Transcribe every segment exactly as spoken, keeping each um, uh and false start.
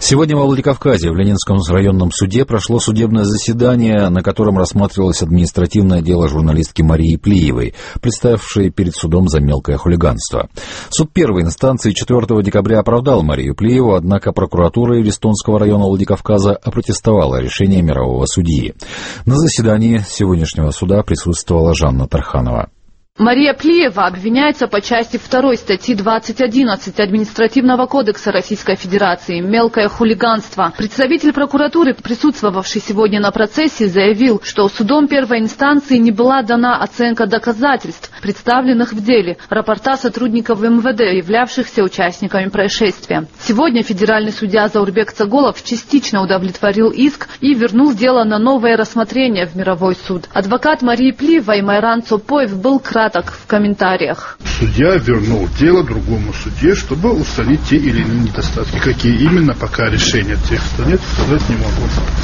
Сегодня во Владикавказе в Ленинском районном суде прошло судебное заседание, на котором рассматривалось административное дело журналистки Марии Плиевой, представившей перед судом за мелкое хулиганство. Суд первой инстанции четвёртого декабря оправдал Марию Плиеву, однако прокуратура Елистонского района Владикавказа опротестовала решение мирового судьи. На заседании сегодняшнего суда присутствовала Жанна Тарханова. Мария Плиева обвиняется по части второй статьи двадцать одиннадцать Административного кодекса Российской Федерации «Мелкое хулиганство». Представитель прокуратуры, присутствовавший сегодня на процессе, заявил, что судом первой инстанции не была дана оценка доказательств, представленных в деле, рапорта сотрудников эм вэ дэ, являвшихся участниками происшествия. Сегодня федеральный судья Заурбек Цаголов частично удовлетворил иск и вернул дело на новое рассмотрение в мировой суд. Адвокат Марии Плиевой Майран Цопоев был краток в комментариях. Судья вернул дело другому судье, чтобы устранить те или иные недостатки. Какие именно, пока решения тех нет, сказать не могу.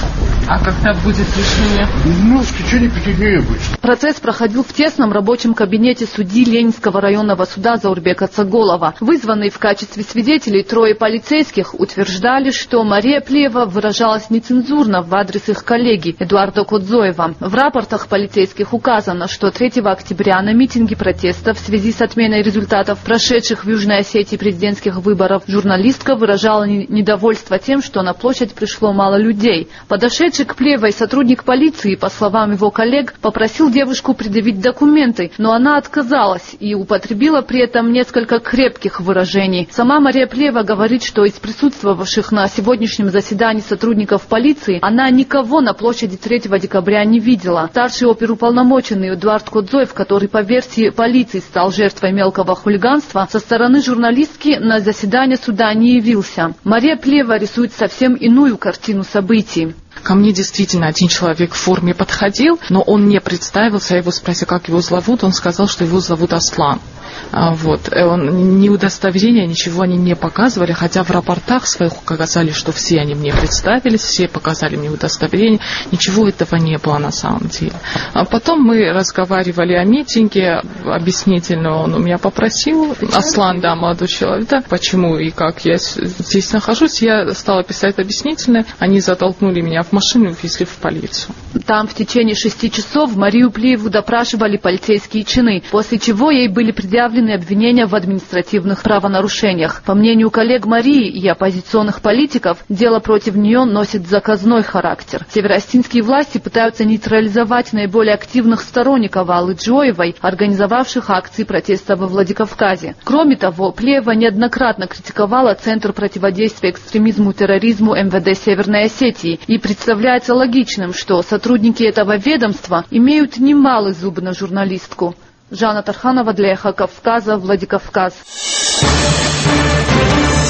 А когда будет решение? Ну, в течение пяти дней обычно. Процесс проходил в тесном рабочем кабинете судьи Ленинского районного суда Заурбека Цаголова. Вызванные в качестве свидетелей трое полицейских утверждали, что Мария Плиева выражалась нецензурно в адрес их коллеги Эдуарда Кодзоева. В рапортах полицейских указано, что третьего октября на митинге протеста в связи с отменой результатов прошедших в Южной Осетии президентских выборов журналистка выражала недовольство тем, что на площадь пришло мало людей. Подошедший к Плиевой сотрудник полиции, по словам его коллег, попросил девушку предъявить документы, но она отказалась и употребила при этом несколько крепких выражений. Сама Мария Плиева говорит, что из присутствовавших на сегодняшнем заседании сотрудников полиции она никого на площади третьего декабря не видела. Старший оперуполномоченный Эдуард Кодзоев, который по версии полиции стал жертвой мелкого хулиганства, со стороны журналистки на заседание суда не явился. Мария Плиева рисует совсем иную картину событий. Ко мне действительно один человек в форме подходил, но он не представился, я его спросил, как его зовут, он сказал, что его зовут Аслан. А, вот. Он, ни удостоверения, ничего они не показывали, хотя в рапортах своих указали, что все они мне представились, все показали мне удостоверение, ничего этого не было на самом деле. А потом мы разговаривали о митинге, объяснительно он у меня попросил, Аслан, да, молодой человек, да, почему и как я здесь нахожусь, я стала писать объяснительное, они затолкнули меня в машину и увезли в полицию. Там в течение шести часов Марию Плиеву допрашивали полицейские чины, после чего ей были предъявлены обвинения в административных правонарушениях. По мнению коллег Марии и оппозиционных политиков, дело против нее носит заказной характер. Североостинские власти пытаются нейтрализовать наиболее активных сторонников Аллы Джоевой, организовавших акции протеста во Владикавказе. Кроме того, Плиева неоднократно критиковала Центр противодействия экстремизму и терроризму эм вэ дэ Северной Осетии, и представляется логичным, что сотрудники этого ведомства имеют немалый зуб на журналистку. Жанна Тарханова для Эхо Кавказа, Владикавказ.